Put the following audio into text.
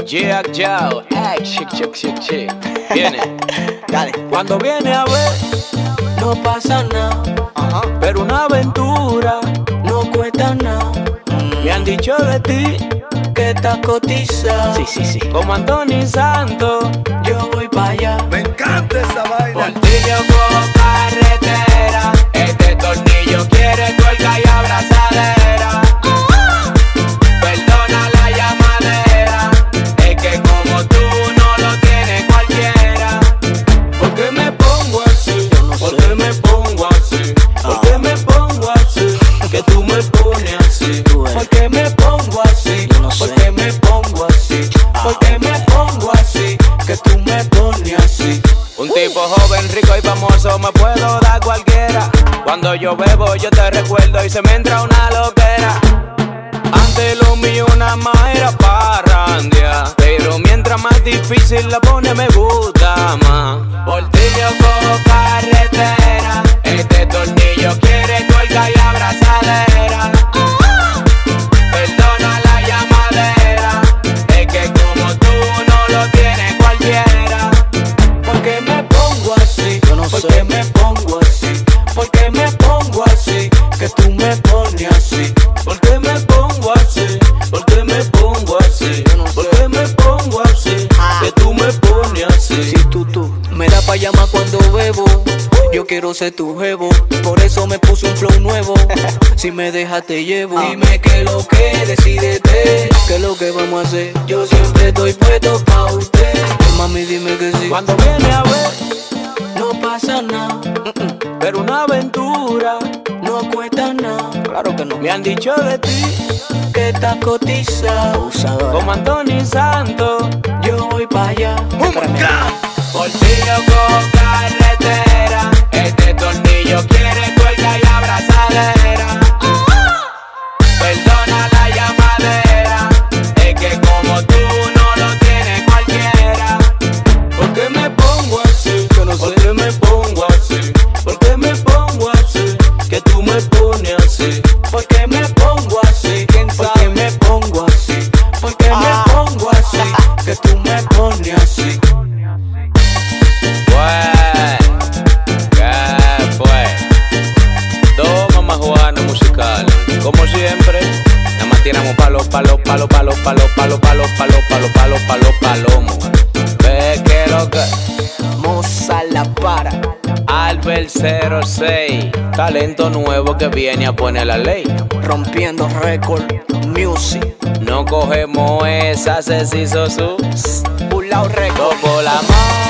Jack Yao, chick, chick, chick, chick. Viene. Dale. Cuando viene a ver, No pasa nada, pero una aventura. no cuesta nada. Me han dicho de ti, Que estás cotizado. sí. Como Anthony Santos. Yo voy para allá. Me encanta esa vaina. Por ti yo cojo carretera. Este tornillo quiere tuerca y abrazadera. Perdona la llamadera, es que como tú no lo tiene cualquiera. ¿Por qué me pongo así? ¿Por qué me pongo así? ¿Por qué me pongo así? Que tú me pones así. ¿Por qué me pongo así? ¿Por qué me pongo así? ¿Por qué me pongo así? Que tú me pones así. Un tipo joven, rico y famoso me puedo dar cualquiera. Cuando yo bebo yo te recuerdo y se me entra una loquera. Antes lo mío una más era parrandia, pero mientras más difícil la pone me gusta más. Por ti yo cojo carretera. Este tornillo quiere tuerca y abrazadera. Perdona la llamadera, es que como tú no lo tienes cualquiera. ¿Por qué me pongo así? ¿Por qué me pongo así? ¿Por qué me pongo así? Que tú me pones así. ¿Por qué me pongo así? ¿Por qué me pongo así? ¿Por qué me pongo así? Que tú me pones así. Si tú me da pa' llamar cuando bebo. Yo quiero ser tu jevo, por eso me puse un flow nuevo. Si me dejas te llevo. Dime qué lo que, decídete. ¿Qué es lo que vamos a hacer? Yo siempre estoy puesto pa' usted. Mami, dime que sí. Cuando viene a ver, No pasa nada, pero una aventura. no cuesta nada. Claro que no. Me han dicho de ti, Que estás cotizado. como Anthony Santos. Yo voy pa' allá. Por ti yo cojo carretera. Este tornillo quiere tuerca y abrazadera. Perdona la llamadera, es que como tú no lo tienes cualquiera. ¿Por qué me pongo así? ¿Por qué me pongo así? ¿Por qué me pongo así? Que tú me pones así. ¿Por qué me pongo así? ¿Por qué me pongo así? ¿Por qué me pongo así? Que tú me pones así. ¿Qué fue? Dos mamajuanas musicales. Como siempre, nada más tiramos palos. Ve que lo que Moza la para. Albert 06, talento nuevo que viene a poner la ley. Rompiendo récord, music. No cogemos esa, se hizo su Un lado récord. por la mano.